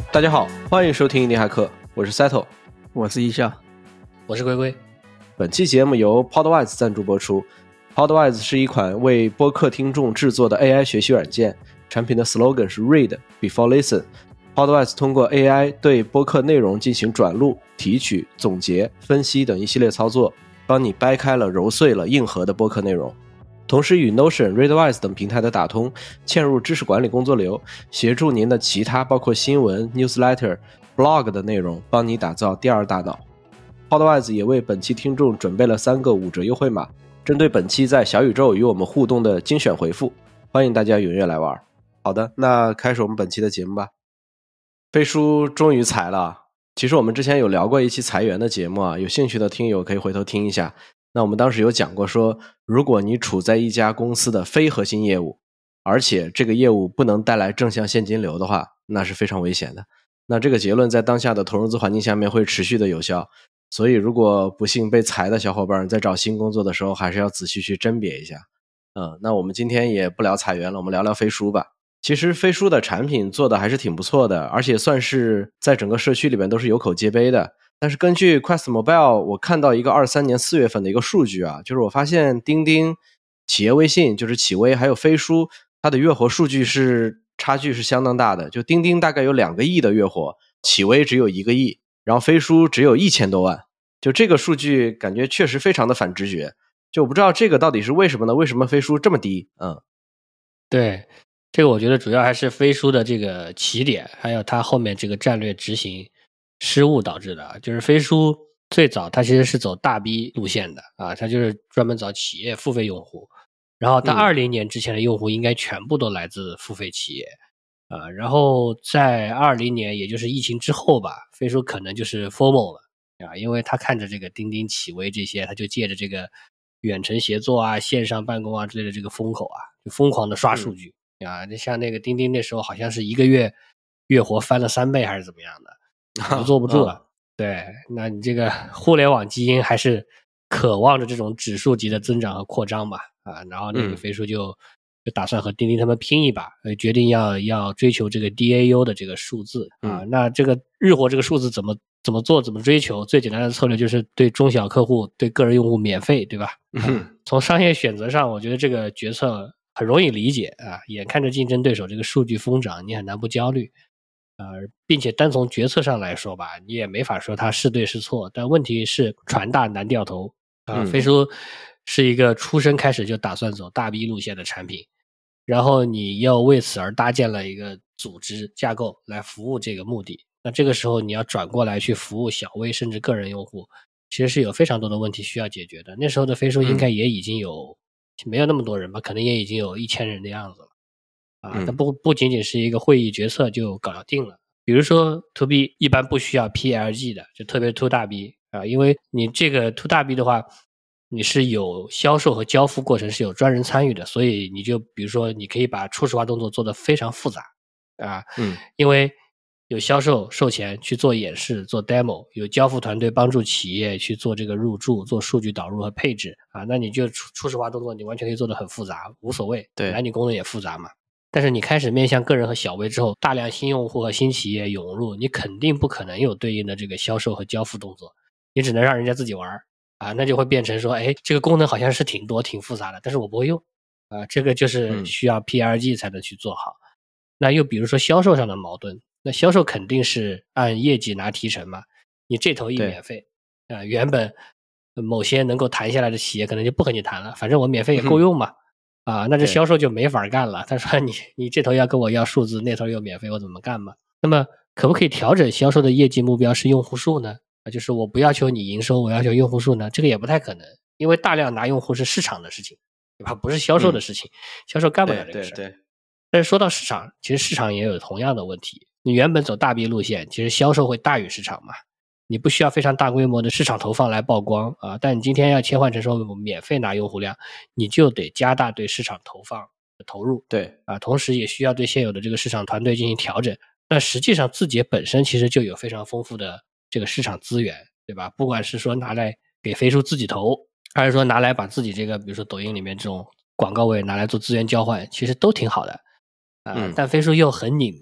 大家好，欢迎收听印尼骇客，我是 Settle， 我是一笑， 我是龟龟。 本期节目由 Podwise 赞助播出。Podwise 是一款为播客听众制作的 AI 学习软件，产品的 slogan 是 Read Before Listen。Podwise 通过 AI 对播客内容进行转录、提取、总结、分析等一系列操作，帮你掰开了、揉碎了、硬核的播客内容。同时与 Notion、Readwise 等平台的打通，嵌入知识管理工作流，协助您的其他包括新闻、newsletter、blog 的内容，帮你打造第二大脑。Podwise 也为本期听众准备了3个5折优惠码，针对本期在小宇宙与我们互动的精选回复，欢迎大家踊跃来玩。好的，那开始我们本期的节目吧。飞书终于裁了，其实我们之前有聊过一期裁员的节目啊，有兴趣的听友可以回头听一下。那我们当时有讲过说，如果你处在一家公司的非核心业务，而且这个业务不能带来正向现金流的话，那是非常危险的。那这个结论在当下的投融资环境下面会持续的有效，所以如果不幸被裁的小伙伴在找新工作的时候，还是要仔细去甄别一下。那我们今天也不聊裁员了，我们聊聊飞书吧。其实飞书的产品做的还是挺不错的，而且算是在整个社区里面都是有口皆碑的。但是根据 Quest Mobile 我看到一个23年4月份的一个数据啊，就是我发现钉钉、企业微信就是企微还有飞书，它的月活数据差距是相当大的。就钉钉大概有2个亿的月活，企微只有1个亿，然后飞书只有1000多万。就这个数据感觉确实非常的反直觉，就我不知道这个到底是为什么呢？为什么飞书这么低？ 对，这个我觉得主要还是飞书的这个起点，还有它后面这个战略执行失误导致的。就是飞书最早它其实是走大 B 路线的啊，它就是专门找企业付费用户，然后它20年之前的用户应该全部都来自付费企业啊，然后在20年也就是疫情之后吧，飞书可能就是 FOMO 了啊，因为他看着这个钉钉、企微这些，他就借着这个远程协作啊、线上办公啊之类的这个风口啊，就疯狂的刷数据啊。像那个钉钉那时候好像是1个月月活翻了3倍还是怎么样的，就坐不住了。对，那你这个互联网基因还是渴望着这种指数级的增长和扩张吧啊，然后那个飞书就打算和钉钉他们拼一把，决定要追求这个 DAU 的这个数字啊。那这个日活这个数字怎么做怎么追求？最简单的策略就是对中小客户、对个人用户免费，对吧？从商业选择上，我觉得这个决策很容易理解啊。眼看着竞争对手这个数据疯涨，你很难不焦虑。并且单从决策上来说吧，你也没法说它是对是错，但问题是船大难掉头啊。飞书是一个出生开始就打算走大 B 路线的产品，然后你又为此而搭建了一个组织架构来服务这个目的，那这个时候你要转过来去服务小微甚至个人用户，其实是有非常多的问题需要解决的。那时候的飞书应该也已经有没有那么多人吧，可能也已经有1000人的样子了啊。它不仅仅是一个会议决策就搞定了。比如说 To B 一般不需要 PLG 的，就特别 To 大 B 啊，因为你这个 To 大 B 的话，你是有销售和交付过程是有专人参与的，所以你就比如说你可以把初始化动作做得非常复杂啊，因为有销售售前去做演示做 demo， 有交付团队帮助企业去做这个入驻做数据导入和配置啊，那你就初始化动作你完全可以做得很复杂无所谓，本来你功能也复杂嘛。但是你开始面向个人和小微之后，大量新用户和新企业涌入，你肯定不可能有对应的这个销售和交付动作，你只能让人家自己玩啊，那就会变成说，哎，这个功能好像是挺多挺复杂的，但是我不会用啊，这个就是需要 PLG 才能去做好。那又比如说销售上的矛盾，那销售肯定是按业绩拿提成嘛，你这头一免费啊，原本某些能够谈下来的企业可能就不和你谈了，反正我免费也够用嘛。啊，那这销售就没法干了。他说你这头要跟我要数字，那头又免费，我怎么干嘛？那么可不可以调整销售的业绩目标是用户数呢？就是我不要求你营收，我要求用户数呢？这个也不太可能，因为大量拿用户是市场的事情，对吧？不是销售的事情，销售干不了这个事。对。但是说到市场，其实市场也有同样的问题。你原本走大 B 路线，其实销售会大于市场嘛。你不需要非常大规模的市场投放来曝光啊，但你今天要切换成说免费拿用户量，你就得加大对市场投放的投入， 对啊，同时也需要对现有的这个市场团队进行调整。那实际上字节本身其实就有非常丰富的这个市场资源，对吧？不管是说拿来给飞书自己投，还是说拿来把自己这个比如说抖音里面这种广告位拿来做资源交换，其实都挺好的啊。但飞书又很拧巴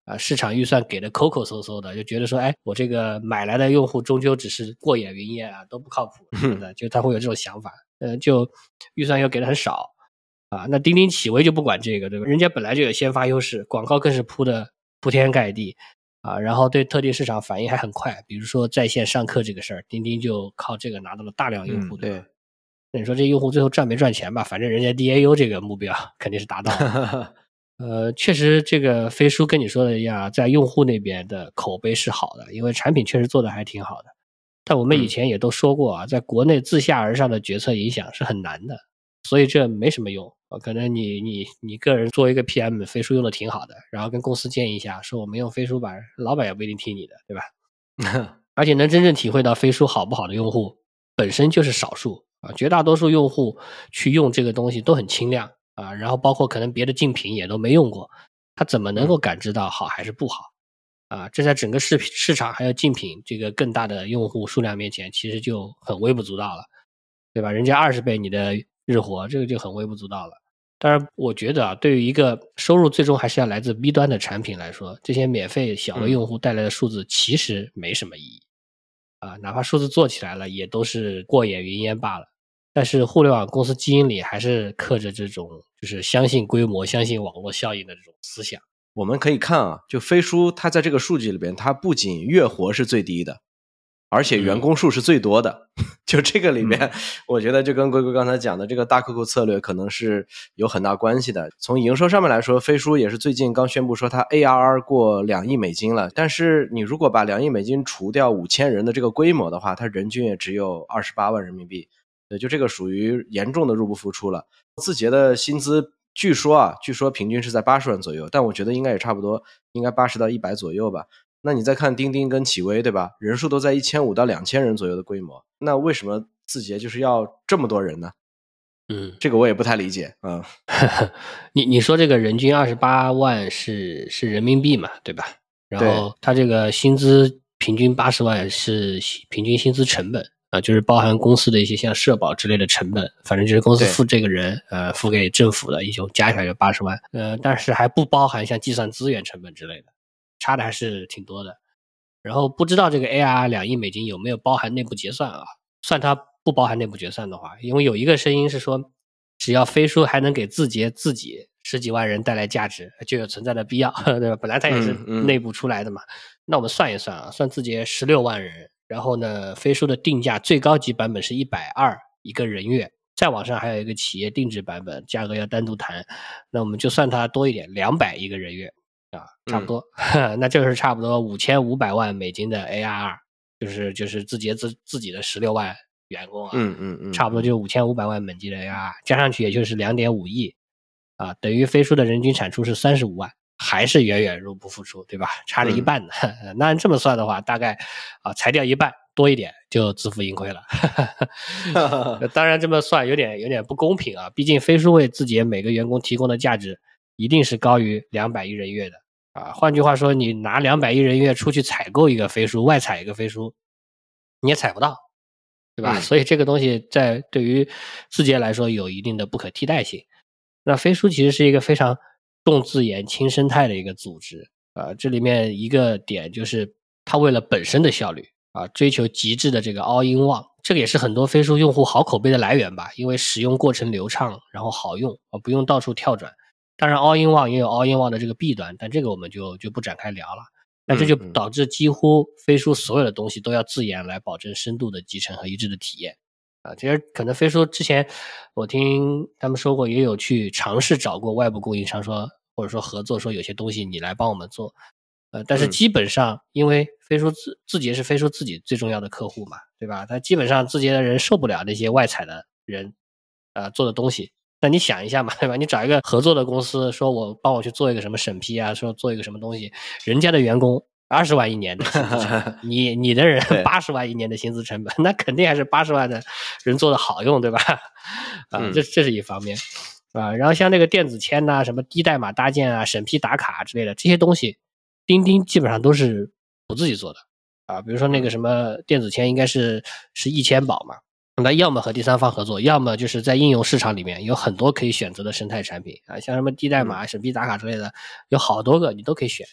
市场预算给的抠抠搜搜的，就觉得说，哎，我这个买来的用户终究只是过眼云烟啊，都不靠谱，就他会有这种想法，就预算又给的很少啊。那钉钉企微就不管这个，对吧？人家本来就有先发优势，广告更是铺的铺天盖地啊，然后对特定市场反应还很快，比如说在线上课这个事儿，钉钉就靠这个拿到了大量用户，对吧？那你说这用户最后赚没赚钱吧？反正人家 DAU 这个目标肯定是达到了。确实这个飞书跟你说的一样，在用户那边的口碑是好的，因为产品确实做的还挺好的。但我们以前也都说过啊，在国内自下而上的决策影响是很难的，所以这没什么用。可能你个人做一个 PM， 飞书用的挺好的，然后跟公司建议一下，说我们用飞书吧，老板也不一定听你的，对吧？而且能真正体会到飞书好不好的用户，本身就是少数啊，绝大多数用户去用这个东西都很轻量。然后包括可能别的竞品也都没用过，他怎么能够感知到好还是不好？这在整个市场还有竞品这个更大的用户数量面前，其实就很微不足道了，对吧？人家20倍你的日活，这个就很微不足道了。当然，我觉得对于一个收入最终还是要来自 B 端的产品来说，这些免费小的用户带来的数字其实没什么意义哪怕数字做起来了，也都是过眼云烟罢了。但是互联网公司基因里还是刻着这种就是相信规模、相信网络效应的这种思想。 我们可以看啊，就飞书它在这个数据里边，它不仅月活是最低的，而且员工数是最多的。就这个里面，我觉得就跟龟龟刚才讲的这个大客户策略可能是有很大关系的。从营收上面来说，飞书也是最近刚宣布说它 ARR 过2亿美金了。但是你如果把2亿美金除掉5000人的这个规模的话，它人均也只有28万人民币。对，就这个属于严重的入不敷出了。字节的薪资据说平均是在80万左右，但我觉得应该也差不多，应该80到100左右吧。那你再看钉钉跟企微，对吧？人数都在1500到2000人左右的规模，那为什么字节就是要这么多人呢？这个我也不太理解。 你说这个人均28万是人民币嘛，对吧？然后他这个薪资平均80万是平均薪资成本。就是包含公司的一些像社保之类的成本，反正就是公司付这个人，付给政府的一种加起来就80万，但是还不包含像计算资源成本之类的，差的还是挺多的。然后不知道这个 ARR 2亿美金有没有包含内部结算啊？算它不包含内部结算的话，因为有一个声音是说，只要飞书还能给字节自己10几万人带来价值，就有存在的必要，对吧？本来它也是内部出来的嘛。那我们算一算啊，算字节16万人。然后呢，飞书的定价最高级版本是120一个人月，再往上还有一个企业定制版本，价格要单独谈。那我们就算它多一点，200一个人月差不多。那就是差不多5500万美金的 ARR， 就是字节自己的16万员工差不多就5500万美金的 ARR， 加上去也就是2.5亿等于飞书的人均产出是35万。还是远远入不敷出，对吧？差了一半呢。那按这么算的话，大概裁掉一半多一点就自负盈亏了。当然这么算有点不公平啊，毕竟飞书为字节每个员工提供的价值一定是高于200亿人月的换句话说，你拿200亿人月出去采购一个飞书，外采一个飞书，你也采不到，对吧？所以这个东西在对于字节来说有一定的不可替代性。那飞书其实是一个非常重自研轻生态的一个组织这里面一个点就是它为了本身的效率追求极致的这个 all in one， 这个也是很多飞书用户好口碑的来源吧，因为使用过程流畅，然后好用不用到处跳转。当然 all in one 也有 all in one 的这个弊端，但这个我们就不展开聊了。那这就导致几乎飞书所有的东西都要自研来保证深度的集成和一致的体验其实可能飞书之前我听他们说过，也有去尝试找过外部供应商说，或者说合作，说有些东西你来帮我们做但是基本上因为飞书字节是飞书自己最重要的客户嘛，对吧？他基本上字节的人受不了那些外采的人做的东西。那你想一下嘛，对吧？你找一个合作的公司，说我帮我去做一个什么审批说做一个什么东西，人家的员工20万一年的薪资成本，你的人80万一年的薪资成本，那肯定还是80万的人做的好用，对吧？这是一方面然后像那个电子签什么低代码搭建审批打卡之类的这些东西，钉钉基本上都是不自己做的比如说那个什么电子签应该是易签保嘛，那要么和第三方合作，要么就是在应用市场里面有很多可以选择的生态产品像什么低代码审批打卡之类的有好多个你都可以选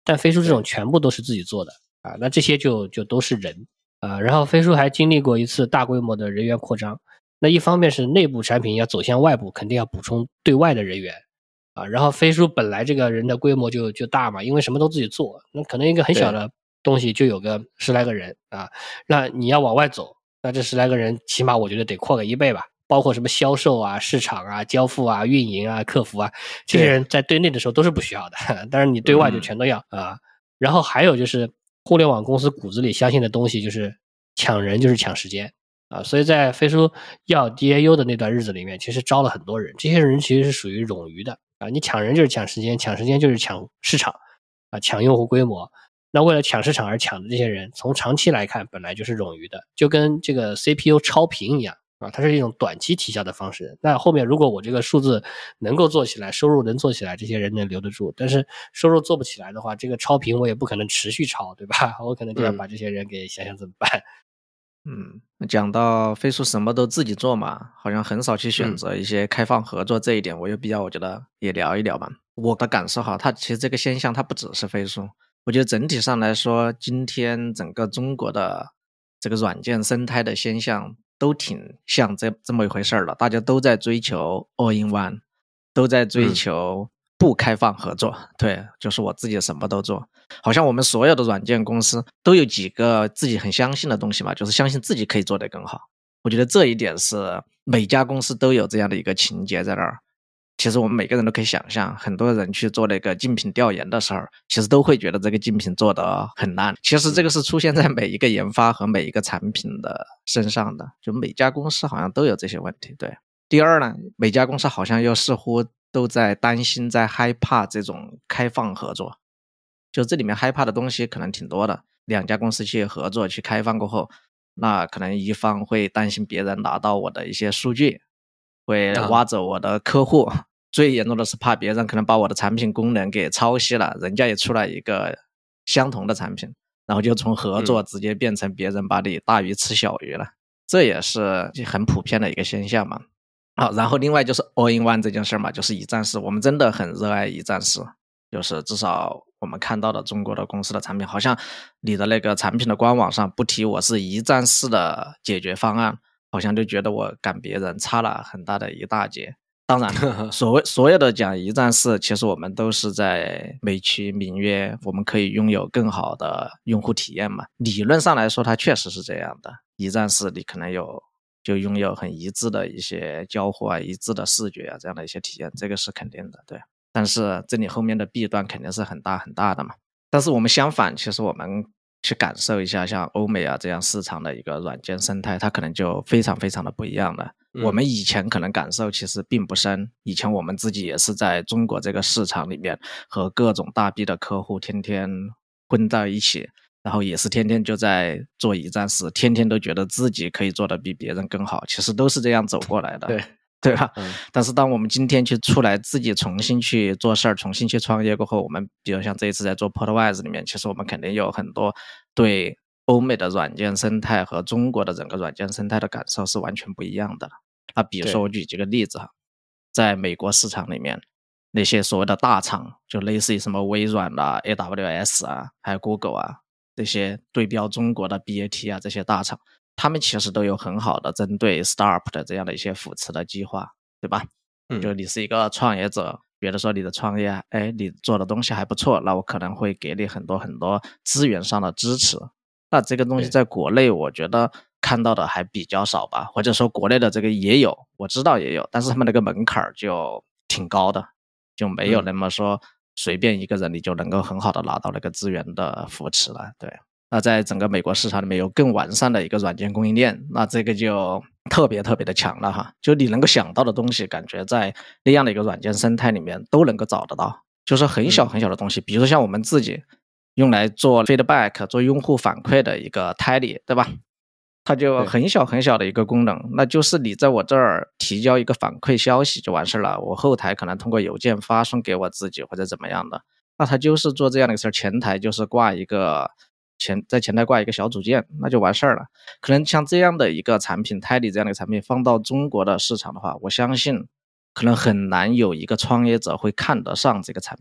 但飞书这种全部都是自己做的啊，那这些就都是人啊。然后飞书还经历过一次大规模的人员扩张，那一方面是内部产品要走向外部，肯定要补充对外的人员啊。然后飞书本来这个人的规模就大嘛，因为什么都自己做，那可能一个很小的东西就有个10来个人啊，那你要往外走，那这10来个人起码我觉得得扩个1倍吧。包括什么销售啊、市场啊、交付啊、运营啊、客服啊，这些人在对内的时候都是不需要的，当然你对外就全都要啊。然后还有就是互联网公司骨子里相信的东西就是抢人就是抢时间啊，所以在飞书要 DAU 的那段日子里面，其实招了很多人，这些人其实是属于冗余的啊。你抢人就是抢时间，抢时间就是抢市场啊，抢用户规模。那为了抢市场而抢的这些人，从长期来看本来就是冗余的，就跟这个 CPU 超频一样。它是一种短期提效的方式，那后面如果我这个数字能够做起来，收入能做起来，这些人能留得住，但是收入做不起来的话，这个超频我也不可能持续超，对吧？我可能就要把这些人给想想怎么办。 讲到飞书什么都自己做嘛，好像很少去选择一些开放合作，这一点我有必要我觉得也聊一聊吧。我的感受哈，它其实这个现象它不只是飞书，我觉得整体上来说，今天整个中国的这个软件生态的现象都挺像这么一回事了，大家都在追求 all in one， 都在追求不开放合作，对，就是我自己什么都做。好像我们所有的软件公司都有几个自己很相信的东西嘛，就是相信自己可以做得更好。我觉得这一点是每家公司都有这样的一个情节在那儿。其实我们每个人都可以想象，很多人去做那个竞品调研的时候，其实都会觉得这个竞品做得很烂。其实这个是出现在每一个研发和每一个产品的身上的，就每家公司好像都有这些问题。对，第二呢，每家公司好像又似乎都在担心，在害怕这种开放合作。就这里面害怕的东西可能挺多的，两家公司去合作去开放过后，那可能一方会担心别人拿到我的一些数据，会挖走我的客户，最严重的是怕别人可能把我的产品功能给抄袭了，人家也出来一个相同的产品，然后就从合作直接变成别人把你大鱼吃小鱼了，这也是很普遍的一个现象嘛。好，然后另外就是 all in one 这件事嘛，就是一站式，我们真的很热爱一站式，就是至少我们看到的中国的公司的产品，好像你的那个产品的官网上不提我是一站式的解决方案，好像就觉得我赶别人差了很大的一大截。当然所有的讲一站式，其实我们都是在美其名曰我们可以拥有更好的用户体验嘛，理论上来说它确实是这样的，一站式你可能就拥有很一致的一些交互啊，一致的视觉啊，这样的一些体验，这个是肯定的，对。但是这里后面的弊端肯定是很大很大的嘛。但是我们相反，其实我们去感受一下像欧美啊这样市场的一个软件生态，它可能就非常非常的不一样了。我们以前可能感受其实并不深，以前我们自己也是在中国这个市场里面和各种大 B 的客户天天混在一起，然后也是天天就在做一站式，天天都觉得自己可以做得比别人更好，其实都是这样走过来的。对吧？但是当我们今天去出来自己重新去做事儿，重新去创业过后，我们比如像这一次在做 Podwise 里面，其实我们肯定有很多对欧美的软件生态和中国的整个软件生态的感受是完全不一样的。那比如说我举几个例子哈，在美国市场里面，那些所谓的大厂，就类似于什么微软啊、AWS 啊，还有 Google 啊，这些对标中国的 BAT 啊这些大厂，他们其实都有很好的针对 startup 的这样的一些扶持的计划，对吧？就你是一个创业者，比如说你的创业，你做的东西还不错，那我可能会给你很多很多资源上的支持。那这个东西在国内我觉得看到的还比较少吧，或者说国内的这个也有，我知道也有，但是他们那个门槛就挺高的，就没有那么说随便一个人你就能够很好的拿到那个资源的扶持了，对。那在整个美国市场里面有更完善的一个软件供应链，那这个就特别特别的强了哈，就你能够想到的东西，感觉在那样的一个软件生态里面都能够找得到，就是很小很小的东西，比如说像我们自己用来做 feedback 做用户反馈的一个 Tally， 对吧？它就很小很小的一个功能，那就是你在我这儿提交一个反馈消息就完事了，我后台可能通过邮件发送给我自己或者怎么样的，那它就是做这样的事儿，前台就是挂一个在前台挂一个小组件，那就完事儿了。可能像这样的一个产品 Tidy 这样的一个产品放到中国的市场的话，我相信可能很难有一个创业者会看得上这个产品，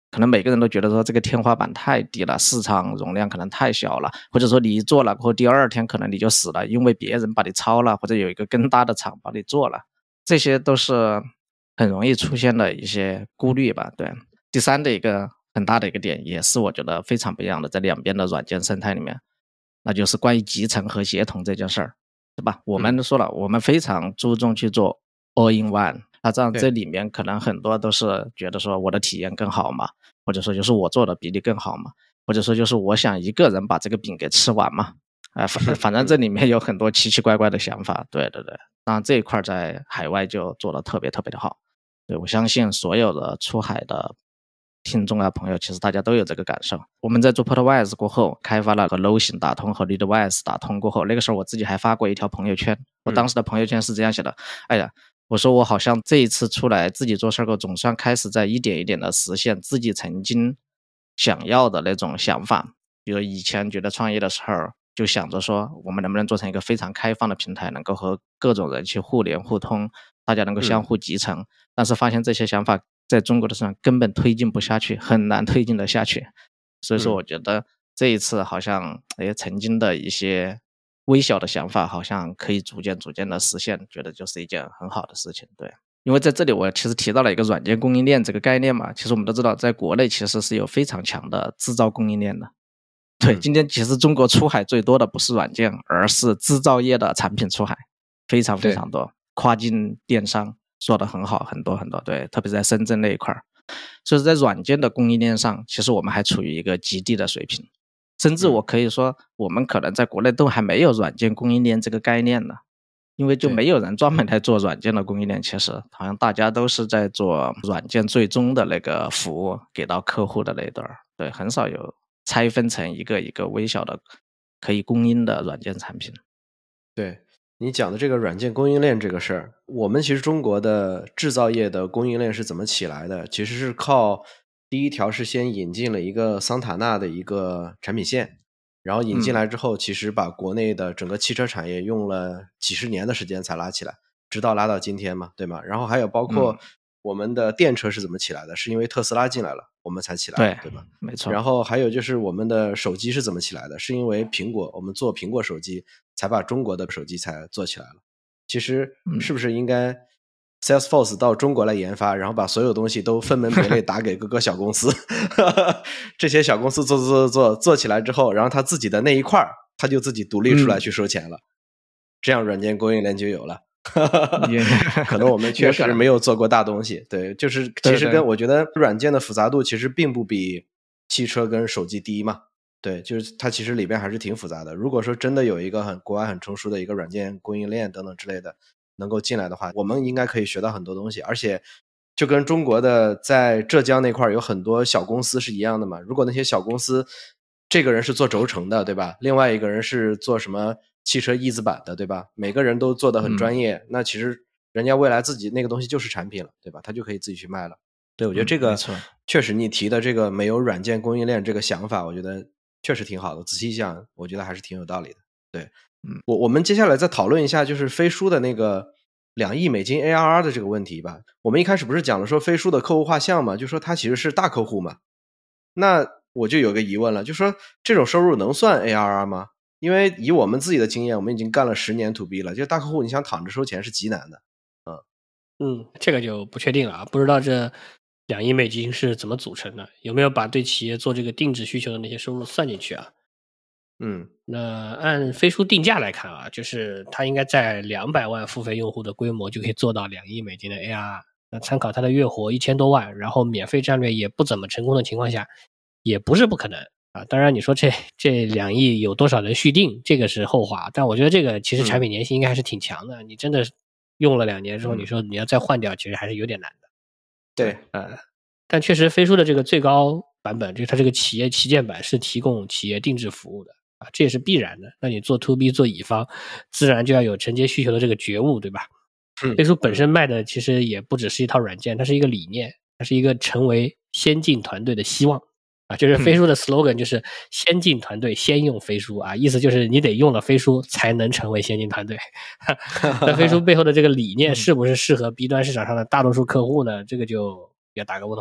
可能每个人都觉得说这个天花板太低了，市场容量可能太小了，或者说你一做了过后第二天可能你就死了，因为别人把你抄了，或者有一个更大的厂把你做了，这些都是很容易出现的一些顾虑吧。对，第三的一个很大的一个点，也是我觉得非常不一样的，在两边的软件生态里面，那就是关于集成和协同这件事儿，对吧？我们说了，我们非常注重去做 all in one， 那这样这里面可能很多都是觉得说我的体验更好嘛，或者说就是我做的比你更好嘛，或者说就是我想一个人把这个饼给吃完嘛，反正这里面有很多奇奇怪怪的想法。对对对，当然这一块在海外就做得特别特别的好。对，我相信所有的出海的听众啊朋友，其实大家都有这个感受。我们在做 Portwise 过后，开发了和 Low 打通和 Leadwise 打通过后，那个时候我自己还发过一条朋友圈，我当时的朋友圈是这样写的，哎呀，我说我好像这一次出来自己做事后，总算开始在一点一点的实现自己曾经想要的那种想法。比如以前觉得创业的时候，就想着说我们能不能做成一个非常开放的平台，能够和各种人去互联互通，大家能够相互集成，但是发现这些想法在中国的市场根本推进不下去，很难推进得下去。所以说我觉得这一次好像曾经的一些微小的想法好像可以逐渐的实现，觉得就是一件很好的事情。对，因为在这里我其实提到了一个软件供应链这个概念嘛，其实我们都知道在国内其实是有非常强的制造供应链的。对，今天其实中国出海最多的不是软件，而是制造业的产品出海，非常非常多，跨境电商做得很好，很多很多。对，特别是在深圳那一块，所以在软件的供应链上，其实我们还处于一个极低的水平，甚至我可以说我们可能在国内都还没有软件供应链这个概念呢，因为就没有人专门来做软件的供应链，其实好像大家都是在做软件最终的那个服务给到客户的那一段，对，很少有拆分成一个一个微小的可以供应的软件产品。 对，你讲的这个软件供应链这个事儿，我们其实中国的制造业的供应链是怎么起来的？其实是靠第一条是先引进了一个桑塔纳的一个产品线，然后引进来之后，其实把国内的整个汽车产业用了几十年的时间才拉起来，直到拉到今天嘛，对吗？然后还有包括我们的电车是怎么起来的？是因为特斯拉进来了，我们才起来的，对吧？ 没错。 然后还有就是我们的手机是怎么起来的？是因为苹果，我们做苹果手机才把中国的手机才做起来了。其实是不是应该 Salesforce 到中国来研发，然后把所有东西都分门别类打给各个小公司这些小公司做起来之后，然后他自己的那一块他就自己独立出来去收钱了，这样软件供应链就有了可能我们确实没有做过大东西。对，就是其实跟我觉得软件的复杂度其实并不比汽车跟手机低嘛。对，就是它其实里边还是挺复杂的。如果说真的有一个国外很成熟的一个软件供应链等等之类的能够进来的话，我们应该可以学到很多东西。而且就跟中国的在浙江那块有很多小公司是一样的嘛。如果那些小公司这个人是做轴承的，对吧？另外一个人是做什么汽车翼子板的，对吧？每个人都做得很专业，那其实人家未来自己那个东西就是产品了，对吧？他就可以自己去卖了。对，我觉得这个确实你提的这个没有软件供应链这个想法，我觉得确实挺好的。仔细想，我觉得还是挺有道理的。对，我们接下来再讨论一下就是飞书的那个2亿美金 ARR 的这个问题吧。我们一开始不是讲了说飞书的客户画像嘛，就说它其实是大客户嘛。那我就有个疑问了，就说这种收入能算 ARR 吗？因为以我们自己的经验，我们已经干了10年 to B 了，就大客户你想躺着收钱是极难的。 这个就不确定了啊，不知道这2亿美金是怎么组成的，有没有把对企业做这个定制需求的那些收入算进去啊？那按飞书定价来看啊，就是它应该在200万付费用户的规模就可以做到2亿美金的 ARR。那参考它的月活1000多万，然后免费战略也不怎么成功的情况下，也不是不可能啊。当然你说这2亿有多少人续订，这个是后话，但我觉得这个其实产品粘性应该还是挺强的。你真的用了2年之后，你说你要再换掉，其实还是有点难的。 对， 但确实飞书的这个最高版本，就是它这个企业旗舰版是提供企业定制服务的啊，这也是必然的。那你做 to B 做乙方，自然就要有承接需求的这个觉悟，对吧？飞书本身卖的其实也不只是一套软件，它是一个理念，它是一个成为先进团队的希望啊。就是飞书的 slogan 就是先进团队先用飞书啊，意思就是你得用了飞书才能成为先进团队。那飞书背后的这个理念是不是适合 B 端市场上的大多数客户呢？这个就要打个问号了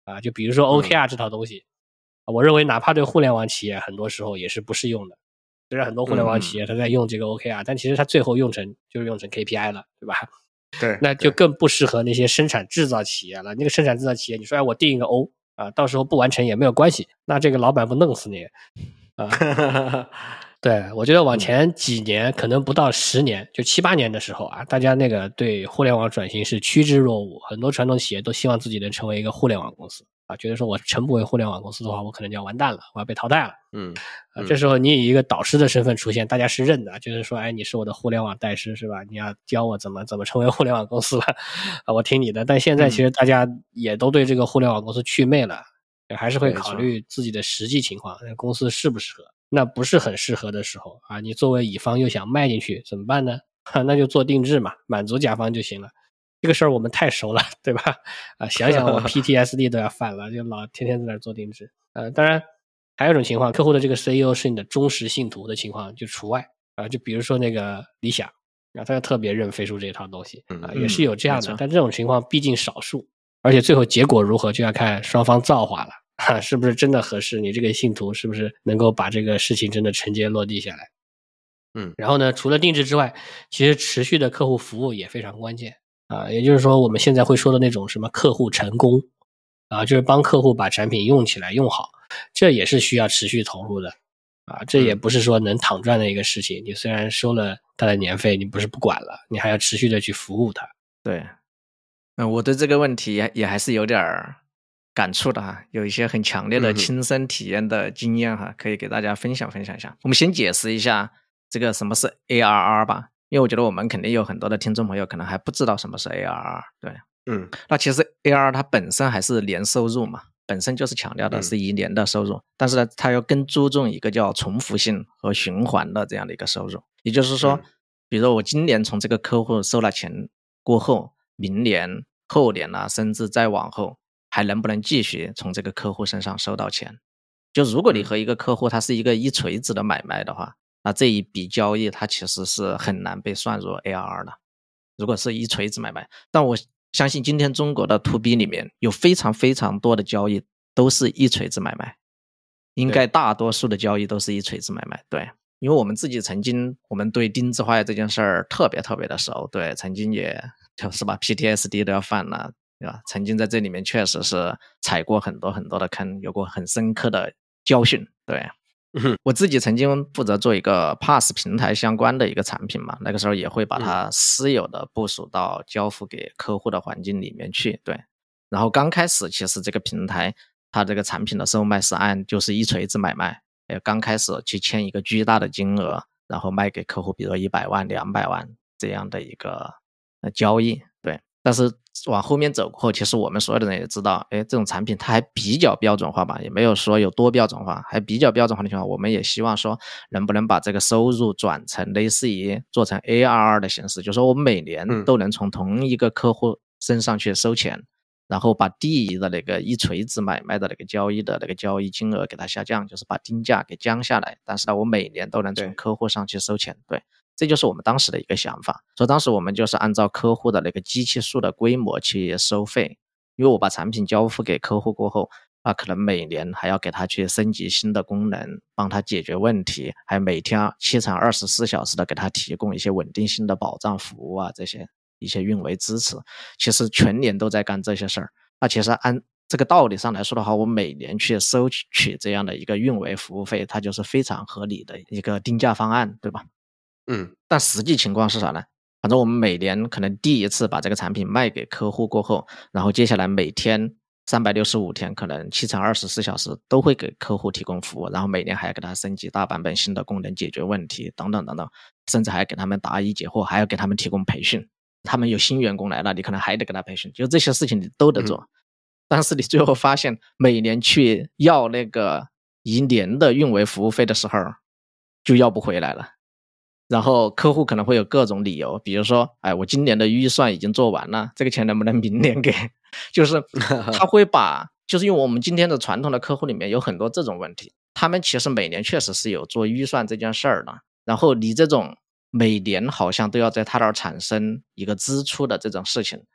啊。就比如说 OKR 这套东西，我认为哪怕对互联网企业很多时候也是不适用的。虽然很多互联网企业它在用这个 OKR，但其实它最后用成 KPI 了，对吧？ 对， 那就更不适合那些生产制造企业了。那个生产制造企业，你说我定一个 O 啊，到时候不完成也没有关系，那这个老板不弄死你啊？对，我觉得往前几年，可能不到10年，就7、8年的时候啊，大家那个对互联网转型是趋之若鹜，很多传统企业都希望自己能成为一个互联网公司啊，觉得说我成不为互联网公司的话，我可能就要完蛋了，我要被淘汰了。这时候你以一个导师的身份出现，大家是认的，就是说，哎，你是我的互联网代师是吧？你要教我怎么成为互联网公司了啊，我听你的。但现在其实大家也都对这个互联网公司祛魅了，还是会考虑自己的实际情况，公司适不适合。那不是很适合的时候啊，你作为乙方又想迈进去怎么办呢？那就做定制嘛，满足甲方就行了。这个事儿我们太熟了，对吧？啊，想想我 PTSD 都要犯了，就老天天在那做定制。当然还有一种情况，客户的这个 CEO 是你的忠实信徒的情况就除外啊，就比如说那个理想啊，他就特别认飞书这套东西啊，也是有这样的，但这种情况毕竟少数，而且最后结果如何就要看双方造化了。是不是真的合适？你这个信徒是不是能够把这个事情真的承接落地下来？然后呢，除了定制之外，其实持续的客户服务也非常关键啊。也就是说，我们现在会说的那种什么客户成功啊，就是帮客户把产品用起来用好，这也是需要持续投入的啊。这也不是说能躺赚的一个事情。你虽然收了他的年费，你不是不管了，你还要持续的去服务他。 对，我对这个问题也还是有点感触的哈，有一些很强烈的亲身体验的经验哈，可以给大家分享一下。我们先解释一下这个什么是 ARR 吧，因为我觉得我们肯定有很多的听众朋友可能还不知道什么是 ARR。对，那其实 ARR 它本身还是年收入嘛，本身就是强调的是1年的收入，但是呢，它又更注重一个叫重复性和循环的这样的一个收入。也就是说，比如说我今年从这个客户收了钱过后，明年、后年啊，甚至再往后，还能不能继续从这个客户身上收到钱？就如果你和一个客户它是一个一锤子的买卖的话，那这一笔交易它其实是很难被算入 ARR 的。如果是一锤子买卖，但我相信今天中国的 To B 里面有非常非常多的交易都是一锤子买卖，应该大多数的交易都是一锤子买卖。对，因为我们自己我们对定制化这件事儿特别特别的熟，对，曾经也就是把 PTSD 都要犯了。对吧？曾经在这里面确实是踩过很多很多的坑，有过很深刻的教训。对，我自己曾经负责做一个 PaaS 平台相关的一个产品嘛，那个时候也会把它私有的部署到交付给客户的环境里面去。对，然后刚开始其实这个平台它这个产品的售卖是就是一锤子买卖，刚开始去签一个巨大的金额，然后卖给客户，比如100万、200万这样的一个交易。对，但是往后面走过后，其实我们所有的人也知道，这种产品它还比较标准化吧，也没有说有多标准化，还比较标准化的情况，我们也希望说能不能把这个收入转成类似于做成 ARR 的形式，就是说我们每年都能从同一个客户身上去收钱，然后把第一的那个一锤子买卖的那个交易的那个交易金额给它下降，就是把定价给降下来，但是呢，我每年都能从客户上去收钱。对。这就是我们当时的一个想法，所以当时我们就是按照客户的那个机器数的规模去收费，因为我把产品交付给客户过后，可能每年还要给他去升级新的功能，帮他解决问题，还每天7乘24小时的给他提供一些稳定性的保障服务啊，这些一些运维支持，其实全年都在干这些事儿。那其实按这个道理上来说的话，我每年去收取这样的一个运维服务费，它就是非常合理的一个定价方案，对吧？但实际情况是啥呢？反正我们每年可能第一次把这个产品卖给客户过后，然后接下来每天365天，可能7乘24小时都会给客户提供服务，然后每年还要给他升级大版本新的功能解决问题等等等等，甚至还要给他们答疑解惑，还要给他们提供培训。他们有新员工来了，你可能还得给他培训，就这些事情你都得做。但是你最后发现每年去要那个1年的运维服务费的时候，就要不回来了。然后客户可能会有各种理由，比如说，我今年的预算已经做完了，这个钱能不能明年给？就是他会把，就是因为我们今天的传统的客户里面有很多这种问题，他们其实每年确实是有做预算这件事儿的，然后你这种每年好像都要在他那儿产生一个支出的这种事情，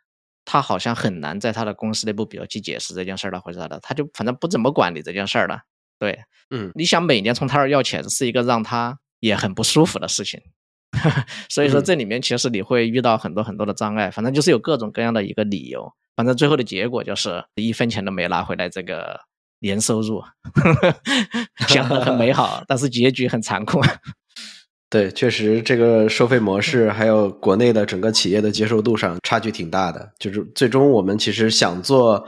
他好像很难在他的公司内部比如去解释这件事儿了或者啥的，他就反正不怎么管你这件事儿了。对，你想每年从他那儿要钱是一个让他也很不舒服的事情。所以说这里面其实你会遇到很多很多的障碍，反正就是有各种各样的一个理由，反正最后的结果就是1分钱都没拿回来这个年收入。想得很美好，但是结局很残酷。 对，确实这个收费模式还有国内的整个企业的接受度上差距挺大的，就是最终我们其实想做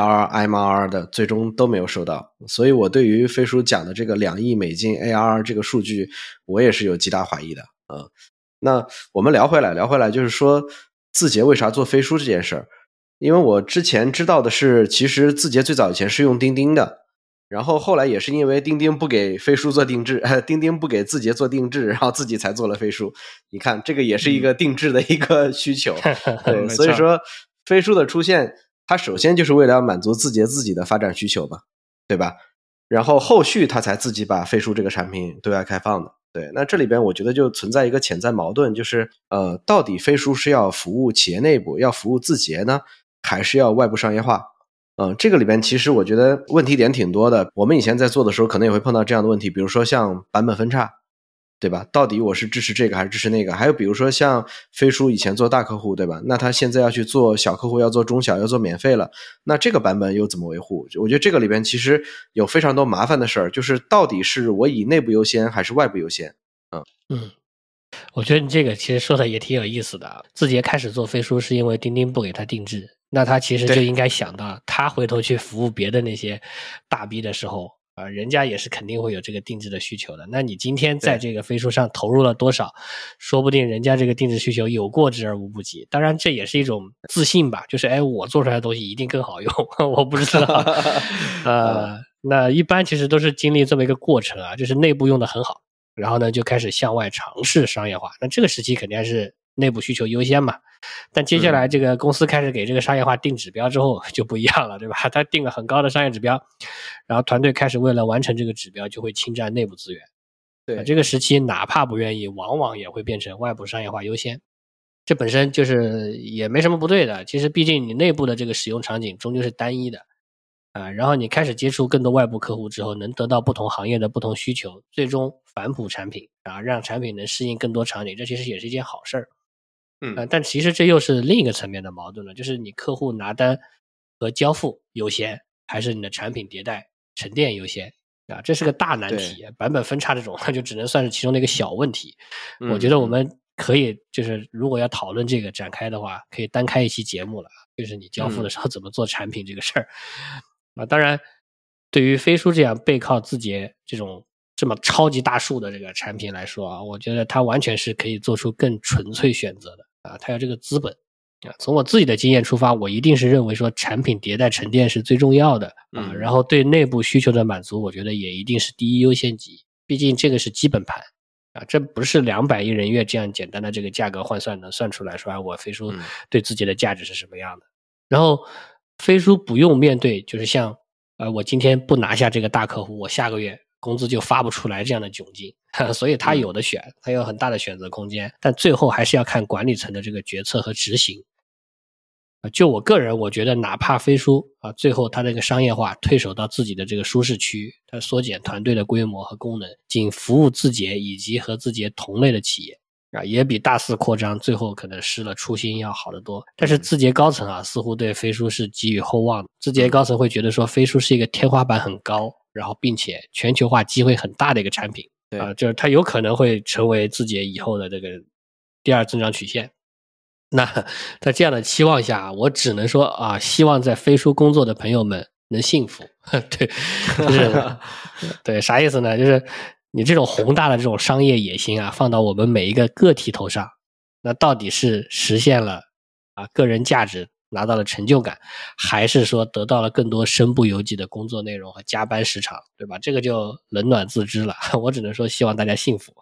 ARR、MRR 的，最终都没有收到。所以我对于飞书讲的这个2亿美金 ARR 这个数据，我也是有极大怀疑的。那我们聊回来就是说字节为啥做飞书这件事儿。因为我之前知道的是，其实字节最早以前是用钉钉的，然后后来也是因为钉钉不给飞书做定制，钉钉不给字节做定制，然后自己才做了飞书。你看这个也是一个定制的一个需求。对，所以说飞书的出现，它首先就是为了要满足字节自己的发展需求嘛，对吧？然后后续它才自己把飞书这个产品对外开放的。对，那这里边我觉得就存在一个潜在矛盾，就是到底飞书是要服务企业内部，要服务字节呢，还是要外部商业化？这个里边其实我觉得问题点挺多的。我们以前在做的时候可能也会碰到这样的问题，比如说像版本分叉，对吧？到底我是支持这个还是支持那个？还有比如说像飞书以前做大客户，对吧？那他现在要去做小客户，要做中小，要做免费了，那这个版本又怎么维护？我觉得这个里边其实有非常多麻烦的事儿，就是到底是我以内部优先还是外部优先？ 我觉得你这个其实说的也挺有意思的。字节开始做飞书是因为钉钉不给他定制，那他其实就应该想到，他回头去服务别的那些大 B 的时候，人家也是肯定会有这个定制的需求的。那你今天在这个飞书上投入了多少，说不定人家这个定制需求有过之而无不及。当然这也是一种自信吧，就是我做出来的东西一定更好用。我不知道。那一般其实都是经历这么一个过程啊，就是内部用的很好，然后呢就开始向外尝试商业化。那这个时期肯定还是内部需求优先嘛。但接下来这个公司开始给这个商业化定指标之后就不一样了，对吧？他定了很高的商业指标，然后团队开始为了完成这个指标就会侵占内部资源。 对， 这个时期哪怕不愿意，往往也会变成外部商业化优先。这本身就是也没什么不对的，其实毕竟你内部的这个使用场景终究是单一的。然后你开始接触更多外部客户之后，能得到不同行业的不同需求，最终反哺产品，让产品能适应更多场景，这其实也是一件好事儿。但其实这又是另一个层面的矛盾了，就是你客户拿单和交付优先，还是你的产品迭代沉淀优先这是个大难题。版本分叉这种就只能算是其中的一个小问题。我觉得我们可以就是如果要讨论这个展开的话，可以单开一期节目了，就是你交付的时候怎么做产品这个事儿。当然对于飞书这样背靠字节这么超级大数的这个产品来说我觉得它完全是可以做出更纯粹选择的它有这个资本从我自己的经验出发，我一定是认为说产品迭代沉淀是最重要的然后对内部需求的满足，我觉得也一定是第一优先级，毕竟这个是基本盘这不是200亿人月这样简单的这个价格换算能算出来说我飞书对自己的价值是什么样的。然后飞书不用面对就是像我今天不拿下这个大客户，我下个月工资就发不出来这样的窘境所以他有的选，他有很大的选择空间，但最后还是要看管理层的这个决策和执行。就我个人我觉得哪怕飞书最后他这个商业化退守到自己的这个舒适区，他缩减团队的规模和功能，仅服务字节以及和字节同类的企业也比大肆扩张最后可能失了初心要好得多。但是字节高层似乎对飞书是寄予厚望的，字节高层会觉得说飞书是一个天花板很高，然后并且全球化机会很大的一个产品就是它有可能会成为字节以后的这个第二增长曲线。那在这样的期望下，我只能说希望在飞书工作的朋友们能幸福对，就是对，啥意思呢？就是你这种宏大的这种商业野心放到我们每一个个体头上，那到底是实现了个人价值，拿到了成就感，还是说得到了更多身不由己的工作内容和加班时长，对吧？这个就冷暖自知了。我只能说希望大家幸福。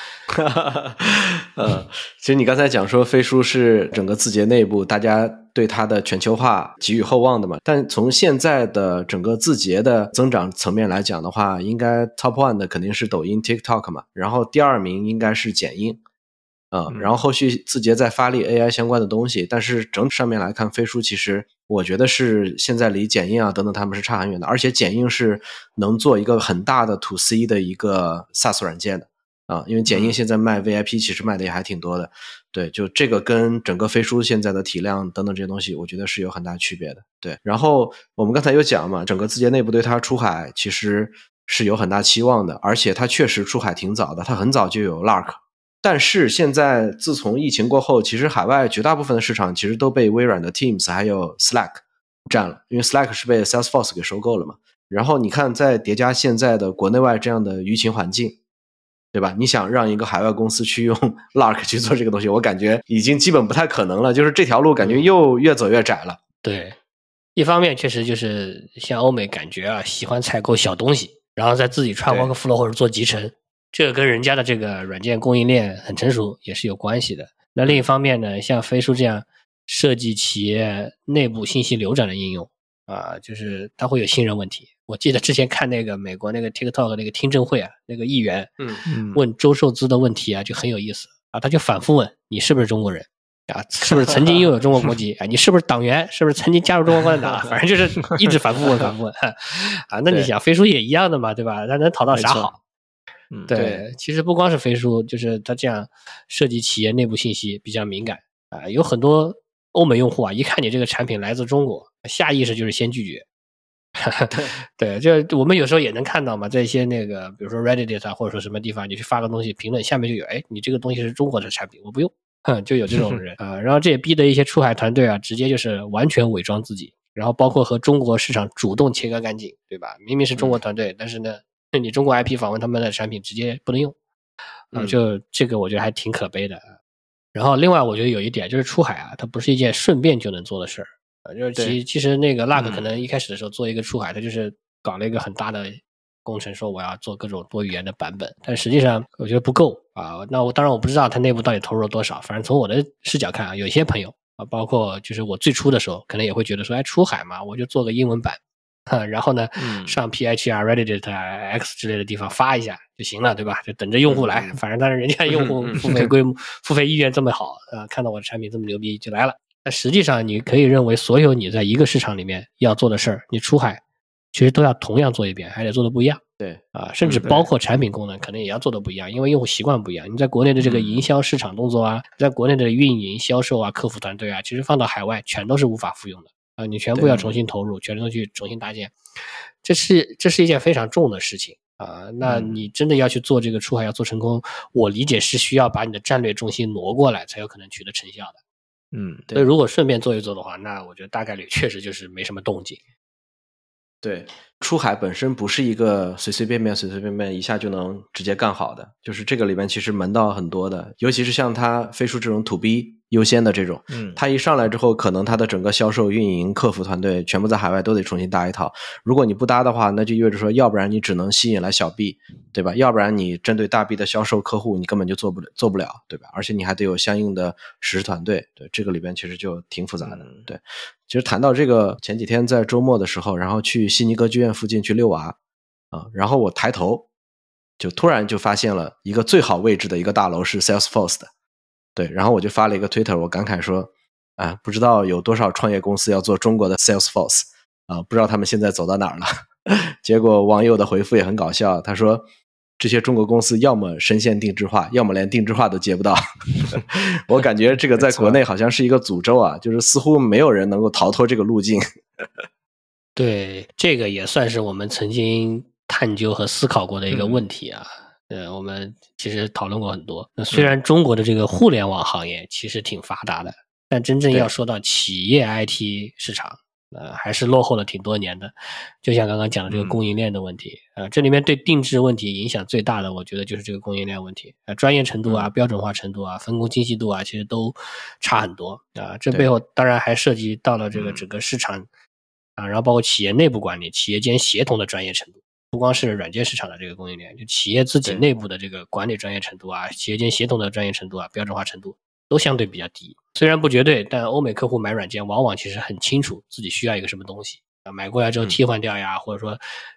其实你刚才讲说飞书是整个字节内部大家对它的全球化给予厚望的嘛，但从现在的整个字节的增长层面来讲的话，应该 top one 的肯定是抖音 TikTok 嘛，然后第2名应该是剪映然后后续字节再发力 AI 相关的东西，但是整体上面来看，飞书其实我觉得是现在离剪映啊等等他们是差很远的，而且剪映是能做一个很大的 to C 的一个 SaaS 软件的因为剪映现在卖 VIP 其实卖的也还挺多的，对，就这个跟整个飞书现在的体量等等这些东西，我觉得是有很大区别的，对。然后我们刚才有讲嘛，整个字节内部对它出海其实是有很大期望的，而且它确实出海挺早的，它很早就有 Lark。但是现在自从疫情过后，其实海外绝大部分的市场其实都被微软的 Teams 还有 Slack 占了，因为 Slack 是被 Salesforce 给收购了嘛。然后你看再叠加现在的国内外这样的舆情环境，对吧？你想让一个海外公司去用 Lark 去做这个东西，我感觉已经基本不太可能了，就是这条路感觉又越走越窄了。 对，一方面确实就是像欧美感觉喜欢采购小东西，然后再自己串 workflow 或者做集成，这个跟人家的这个软件供应链很成熟也是有关系的。那另一方面呢，像飞书这样设计企业内部信息流转的应用就是它会有信任问题。我记得之前看那个美国那个 TikTok 那个听证会那个议员问周受资的问题就很有意思他就反复问你是不是中国人是不是曾经拥有中国国籍你是不是党员，是不是曾经加入中国共产党反正就是一直反复问那你想飞书也一样的嘛，对吧？他能讨到啥好？对，其实不光是飞书，就是他这样涉及企业内部信息比较敏感有很多欧美用户一看你这个产品来自中国，下意识就是先拒绝。对，就我们有时候也能看到嘛，在一些那个比如说 Reddit 或者说什么地方，你去发个东西评论下面就有你这个东西是中国的产品我不用就有这种人然后这也逼得一些出海团队直接就是完全伪装自己，然后包括和中国市场主动切割干净，对吧？明明是中国团队但是呢你中国 IP 访问他们的产品直接不能用就这个我觉得还挺可悲的然后另外我觉得有一点就是出海它不是一件顺便就能做的事儿就是其实那个 Lark 可能一开始的时候做一个出海它就是搞了一个很大的工程，说我要做各种多语言的版本，但实际上我觉得不够那当然我不知道它内部到底投入了多少，反正从我的视角看有些朋友包括就是我最初的时候可能也会觉得说出海嘛我就做个英文版然后呢上 PHR、Reddit、X 之类的地方发一下就行了，对吧？就等着用户来反正但是人家用户付费意愿这么好看到我的产品这么牛逼就来了。但实际上你可以认为所有你在一个市场里面要做的事儿，你出海其实都要同样做一遍，还得做的不一样。 对甚至包括产品功能可能也要做的不一样，因为用户习惯不一样。你在国内的这个营销市场动作在国内的运营销售客服团队其实放到海外全都是无法复用的你全部要重新投入，全都去重新搭建，这是一件非常重的事情那你真的要去做这个出海要做成功，我理解是需要把你的战略重心挪过来才有可能取得成效的。所以如果顺便做一做的话，那我觉得大概率确实就是没什么动静。 对，出海本身不是一个随随便便一下就能直接干好的，就是这个里面其实门道很多的，尤其是像它飞书这种 to B 优先的这种它一上来之后可能它的整个销售运营客服团队全部在海外都得重新搭一套，如果你不搭的话那就意味着说要不然你只能吸引来小 B 对吧，要不然你针对大 B 的销售客户你根本就做不了对吧，而且你还得有相应的实施团队，对，这个里边其实就挺复杂的对。其实谈到这个前几天在周末的时候然后去悉尼歌剧院附近去遛娃然后我抬头就突然就发现了一个最好位置的一个大楼是 Salesforce 的，对，然后我就发了一个 Twitter 我感慨说不知道有多少创业公司要做中国的 Salesforce 不知道他们现在走到哪儿了结果网友的回复也很搞笑，他说这些中国公司要么深陷定制化，要么连定制化都接不到我感觉这个在国内好像是一个诅咒就是似乎没有人能够逃脱这个路径对，这个也算是我们曾经探究和思考过的一个问题我们其实讨论过很多。那虽然中国的这个互联网行业其实挺发达的，但真正要说到企业 IT 市场还是落后了挺多年的，就像刚刚讲的这个供应链的问题这里面对定制问题影响最大的我觉得就是这个供应链问题专业程度标准化程度分工精细度其实都差很多这背后当然还涉及到了这个整个市场然后包括企业内部管理，企业间协同的专业程度，不光是软件市场的这个供应链，就企业自己内部的这个管理专业程度企业间协同的专业程度标准化程度都相对比较低。虽然不绝对，但欧美客户买软件往往其实很清楚自己需要一个什么东西买过来之后替换掉或者说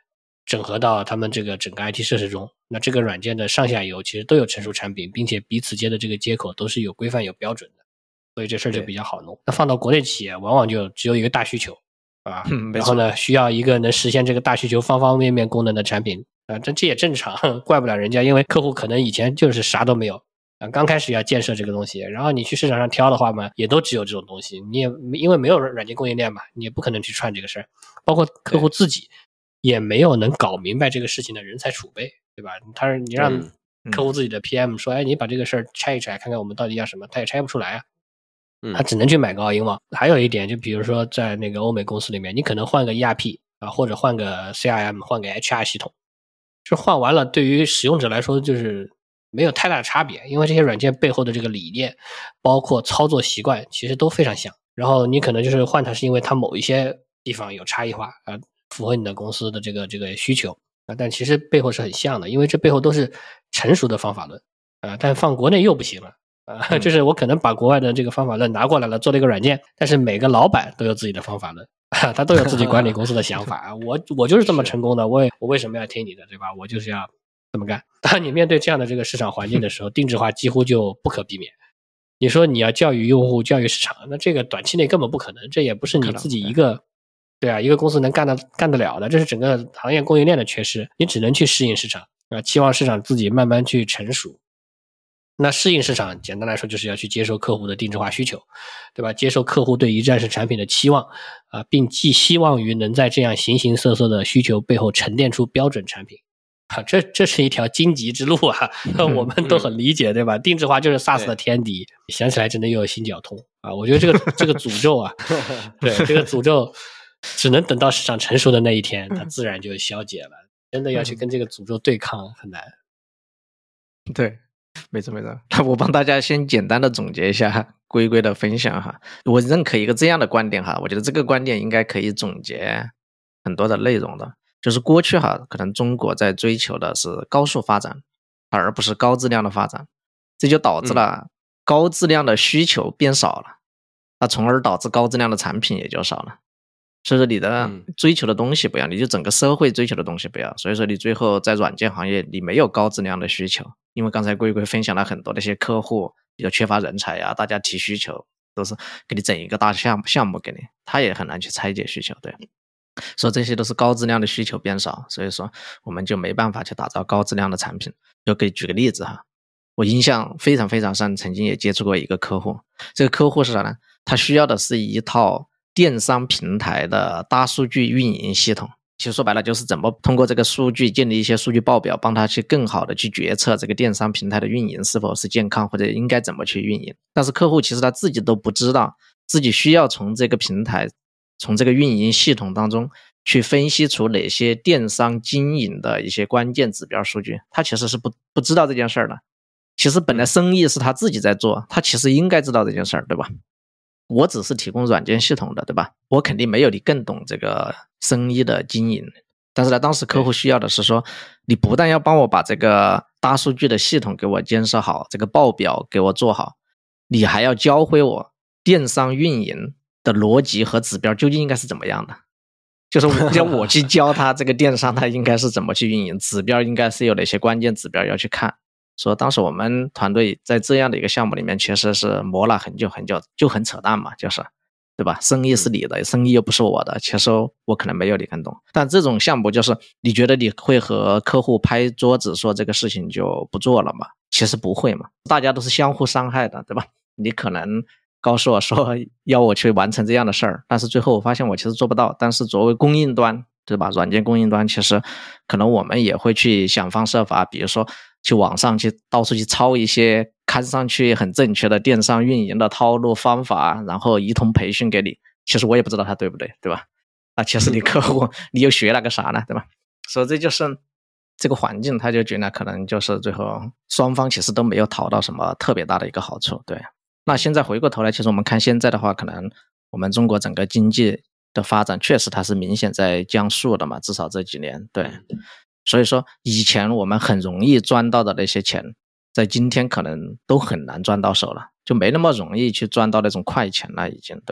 整合到他们这个整个 IT 设施中。那这个软件的上下游其实都有成熟产品，并且彼此间的这个接口都是有规范有标准的，所以这事儿就比较好弄。那放到国内企业，往往就只有一个大需求啊，然后呢，需要一个能实现这个大需求方方面面功能的产品啊，这也正常，怪不了人家，因为客户可能以前就是啥都没有。刚开始要建设这个东西，然后你去市场上挑的话嘛，也都只有这种东西，你也因为没有软件供应链嘛，你也不可能去串这个事儿，包括客户自己也没有能搞明白这个事情的人才储备，对吧？你让客户自己的 PM 说，哎，你把这个事儿拆一拆，看看我们到底要什么，他也拆不出来啊，他只能去买个all in网。还有一点，就比如说在那个欧美公司里面，你可能换个 ERP 啊，或者换个 CRM， 换个 HR 系统，就换完了，对于使用者来说就是没有太大的差别，因为这些软件背后的这个理念，包括操作习惯，其实都非常像。然后你可能就是换它，是因为它某一些地方有差异化啊，符合你的公司的这个需求啊，但其实背后是很像的，因为这背后都是成熟的方法论啊，但放国内又不行了啊，就是我可能把国外的这个方法论拿过来了，做了一个软件，但是每个老板都有自己的方法论。他都有自己管理公司的想法，我就是这么成功的，我为什么要听你的，对吧？我就是要这么干。当你面对这样的这个市场环境的时候，定制化几乎就不可避免。你说你要教育用户、教育市场，那这个短期内根本不可能，这也不是你自己一个对啊一个公司能干得了的，这是整个行业供应链的缺失，你只能去适应市场啊，期望市场自己慢慢去成熟。那适应市场，简单来说就是要去接受客户的定制化需求，对吧？接受客户对一站式产品的期望啊，并寄希望于能在这样形形色色的需求背后沉淀出标准产品啊，这是一条荆棘之路啊，我们都很理解，对吧？定制化就是 SaaS 的天敌，想起来真的又有心绞痛啊！我觉得这个诅咒啊，对，这个诅咒只能等到市场成熟的那一天，它自然就消解了。真的要去跟这个诅咒对抗很难。 对。没错，那我帮大家先简单的总结一下龟龟的分享哈。我认可一个这样的观点哈，我觉得这个观点应该可以总结很多的内容的，就是过去哈，可能中国在追求的是高速发展，而不是高质量的发展，这就导致了高质量的需求变少了，那从而导致高质量的产品也就少了。所以说你的追求的东西不一样，你就整个社会追求的东西不一样，所以说你最后在软件行业你没有高质量的需求，因为刚才龟龟分享了很多那些客户比较缺乏人才呀，大家提需求都是给你整一个大项目给你，他也很难去拆解需求，对。所以这些都是高质量的需求变少，所以说我们就没办法去打造高质量的产品。就可以举个例子哈，我印象非常非常深，曾经也接触过一个客户，这个客户是啥呢？他需要的是一套电商平台的大数据运营系统，其实说白了就是怎么通过这个数据建立一些数据报表，帮他去更好的去决策这个电商平台的运营是否是健康，或者应该怎么去运营。但是客户其实他自己都不知道，自己需要从这个平台从这个运营系统当中去分析出哪些电商经营的一些关键指标数据，他其实是不知道这件事儿的。其实本来生意是他自己在做，他其实应该知道这件事儿，对吧？我只是提供软件系统的，对吧？我肯定没有你更懂这个生意的经营。但是呢，当时客户需要的是说，你不但要帮我把这个大数据的系统给我建设好，这个报表给我做好，你还要教会我电商运营的逻辑和指标究竟应该是怎么样的。就是要我去教他这个电商它应该是怎么去运营，指标应该是有哪些关键指标要去看。说当时我们团队在这样的一个项目里面其实是磨了很久很久，就很扯淡嘛，就是对吧？生意是你的，生意又不是我的，其实我可能没有你更懂。但这种项目就是你觉得你会和客户拍桌子说这个事情就不做了嘛？其实不会嘛，大家都是相互伤害的，对吧？你可能告诉我说要我去完成这样的事儿，但是最后我发现我其实做不到。但是作为供应端，对吧？软件供应端其实可能我们也会去想方设法，比如说去网上去到处去抄一些看上去很正确的电商运营的套路方法，然后一通培训给你。其实我也不知道它对不对，对吧？那其实你客户你又学了个啥呢，对吧？所以这就是这个环境，他就觉得可能就是最后双方其实都没有讨到什么特别大的一个好处，对。那现在回过头来，其实我们看现在的话，可能我们中国整个经济的发展确实它是明显在降速的嘛，至少这几年，对。所以说以前我们很容易赚到的那些钱，在今天可能都很难赚到手了，就没那么容易去赚到那种快钱了已经，对。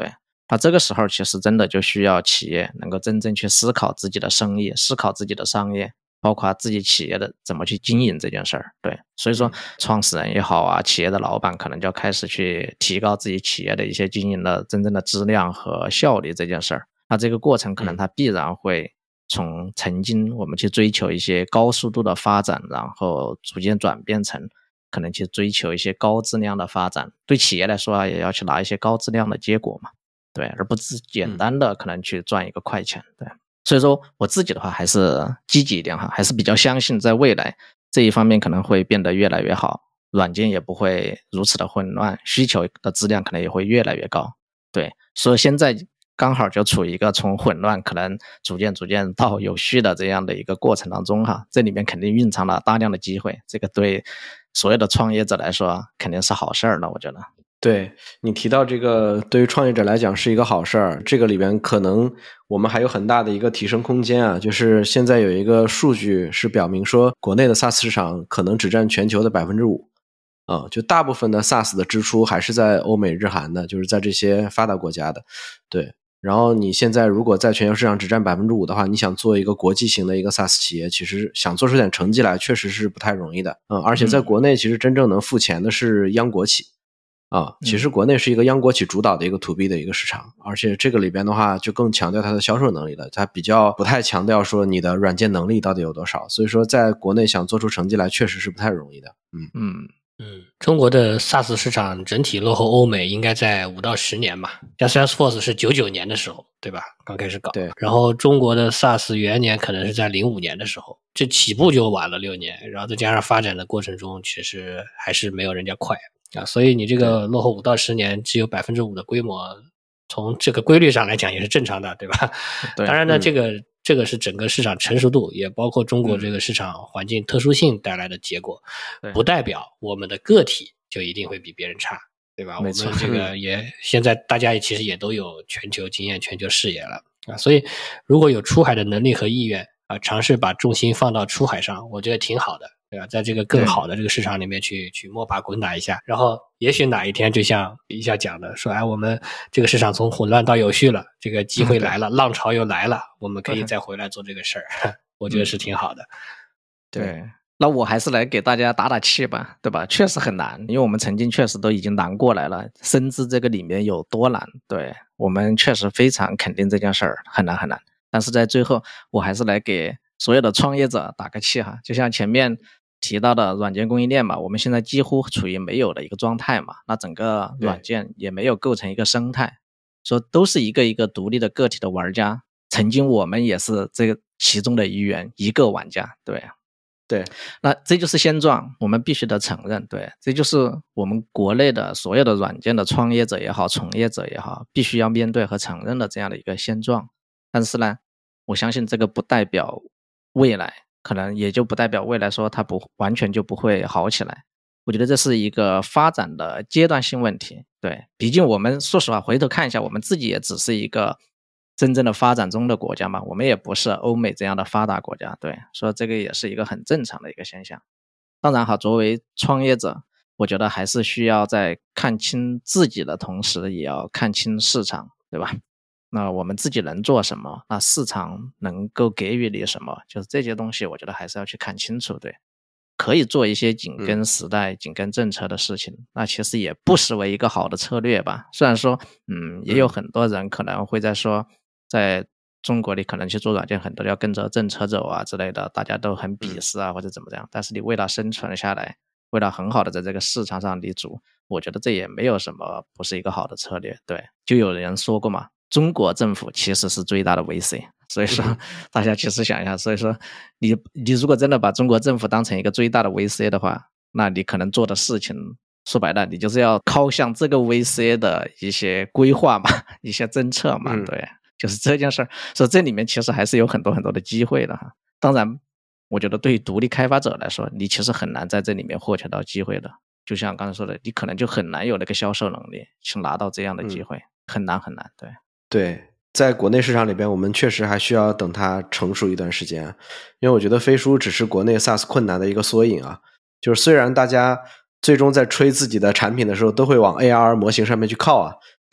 那这个时候其实真的就需要企业能够真正去思考自己的生意，思考自己的商业，包括自己企业的怎么去经营这件事儿。对，所以说创始人也好啊，企业的老板可能就要开始去提高自己企业的一些经营的真正的质量和效率这件事儿。那这个过程可能它必然会从曾经我们去追求一些高速度的发展，然后逐渐转变成可能去追求一些高质量的发展。对企业来说啊，也要去拿一些高质量的结果嘛。对，而不是简单的可能去赚一个快钱。对，所以说我自己的话还是积极一点哈，还是比较相信在未来这一方面可能会变得越来越好，软件也不会如此的混乱，需求的质量可能也会越来越高。对，所以现在刚好就处于一个从混乱可能逐渐到有序的这样的一个过程当中哈，这里面肯定蕴藏了大量的机会，这个对所有的创业者来说肯定是好事儿了，我觉得。 对，你提到这个对于创业者来讲是一个好事儿，这个里边可能我们还有很大的一个提升空间啊，就是现在有一个数据是表明说国内的 SaaS 市场可能只占全球的 5%， 就大部分的 SaaS 的支出还是在欧美日韩的，就是在这些发达国家的。对，然后你现在如果在全球市场只占 5% 的话，你想做一个国际型的一个 SaaS 企业，其实想做出点成绩来确实是不太容易的。而且在国内其实真正能付钱的是央国企。其实国内是一个央国企主导的一个 to B 的一个市场，而且这个里边的话就更强调它的销售能力了，它比较不太强调说你的软件能力到底有多少，所以说在国内想做出成绩来确实是不太容易的。 中国的 SaaS 市场整体落后欧美应该在5到10年吧，像 Salesforce 是99年的时候，对吧？刚开始搞， 对， 然后中国的 SaaS 元年可能是在05年的时候，这起步就晚了6年，然后再加上发展的过程中，其实还是没有人家快。所以你这个落后5到10年只有 5% 的规模，从这个规律上来讲也是正常的，对吧？ 对， 当然呢，这个是整个市场成熟度，也包括中国这个市场环境特殊性带来的结果，不代表我们的个体就一定会比别人差，对吧？我们这个也现在大家其实也都有全球经验、全球视野了啊，所以如果有出海的能力和意愿啊，尝试把重心放到出海上，我觉得挺好的。对吧？在这个更好的这个市场里面去摸爬滚打一下，然后也许哪一天就像一下讲的说，我们这个市场从混乱到有序了，这个机会来了，浪潮又来了，我们可以再回来做这个事儿，我觉得是挺好的。 对，那我还是来给大家打打气吧，对吧？确实很难，因为我们曾经确实都已经难过来了，深知这个里面有多难。对，我们确实非常肯定这件事儿很难很难。但是在最后，我还是来给所有的创业者打个气哈，就像前面提到的软件供应链嘛，我们现在几乎处于没有的一个状态嘛，那整个软件也没有构成一个生态，说都是一个一个独立的个体的玩家，曾经我们也是这个其中的一个玩家。对，那这就是现状，我们必须得承认。对，这就是我们国内的所有的软件的创业者也好，从业者也好，必须要面对和承认的这样的一个现状。但是呢，我相信这个不代表未来，可能也就不代表未来说它不完全就不会好起来。我觉得这是一个发展的阶段性问题。对，毕竟我们说实话回头看一下，我们自己也只是一个真正的发展中的国家嘛，我们也不是欧美这样的发达国家。对，所以这个也是一个很正常的一个现象。当然哈，作为创业者，我觉得还是需要在看清自己的同时，也要看清市场，对吧？那我们自己能做什么？那市场能够给予你什么？就是这些东西，我觉得还是要去看清楚。对，可以做一些紧跟时代、紧跟政策的事情，那其实也不失为一个好的策略吧。虽然说，也有很多人可能会在说，在中国里可能去做软件，很多要跟着政策走啊之类的，大家都很鄙视啊或者怎么样。但是你为了生存下来，为了很好的在这个市场上立足，我觉得这也没有什么不是一个好的策略。对，就有人说过嘛，中国政府其实是最大的 VC， 所以说大家其实想一下，所以说你如果真的把中国政府当成一个最大的 VC 的话，那你可能做的事情说白了，你就是要靠向这个 VC 的一些规划嘛，一些政策嘛，对，就是这件事儿。所以这里面其实还是有很多很多的机会的哈。当然，我觉得对于独立开发者来说，你其实很难在这里面获取到机会的。就像刚才说的，你可能就很难有那个销售能力去拿到这样的机会，很难很难。 对，在国内市场里边，我们确实还需要等它成熟一段时间，因为我觉得飞书只是国内 SaaS 困难的一个缩影啊。就是虽然大家最终在吹自己的产品的时候都会往 ARR 模型上面去靠啊，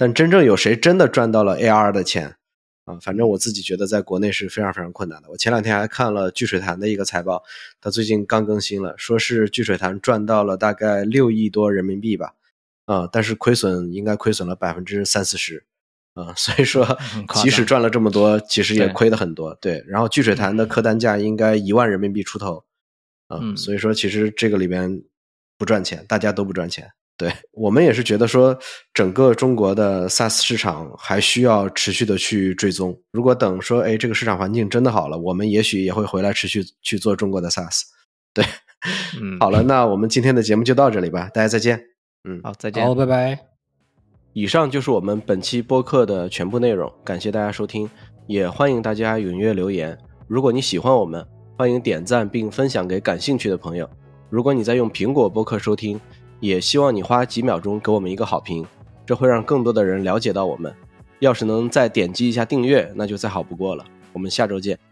但真正有谁真的赚到了 AR 的钱啊？反正我自己觉得在国内是非常非常困难的。我前2天还看了聚水潭的一个财报，他最近刚更新了，说是聚水潭赚到了大概6亿多人民币吧，但是应该亏损了30-40%。所以说即使赚了这么多，其实也亏得很多。对，然后聚水潭的客单价应该1万人民币出头。所以说其实这个里边不赚钱，大家都不赚钱。对，我们也是觉得说整个中国的 SaaS 市场还需要持续的去追踪，如果等说这个市场环境真的好了，我们也许也会回来持续去做中国的 SaaS。 对，好了，那我们今天的节目就到这里吧，大家再见。 好，再见。 好，拜拜。 以上就是我们本期播客的全部内容，感谢大家收听，也欢迎大家踊跃留言。如果你喜欢我们，欢迎点赞并分享给感兴趣的朋友。如果你在用苹果播客收听，也希望你花几秒钟给我们一个好评，这会让更多的人了解到我们。要是能再点击一下订阅，那就再好不过了。我们下周见。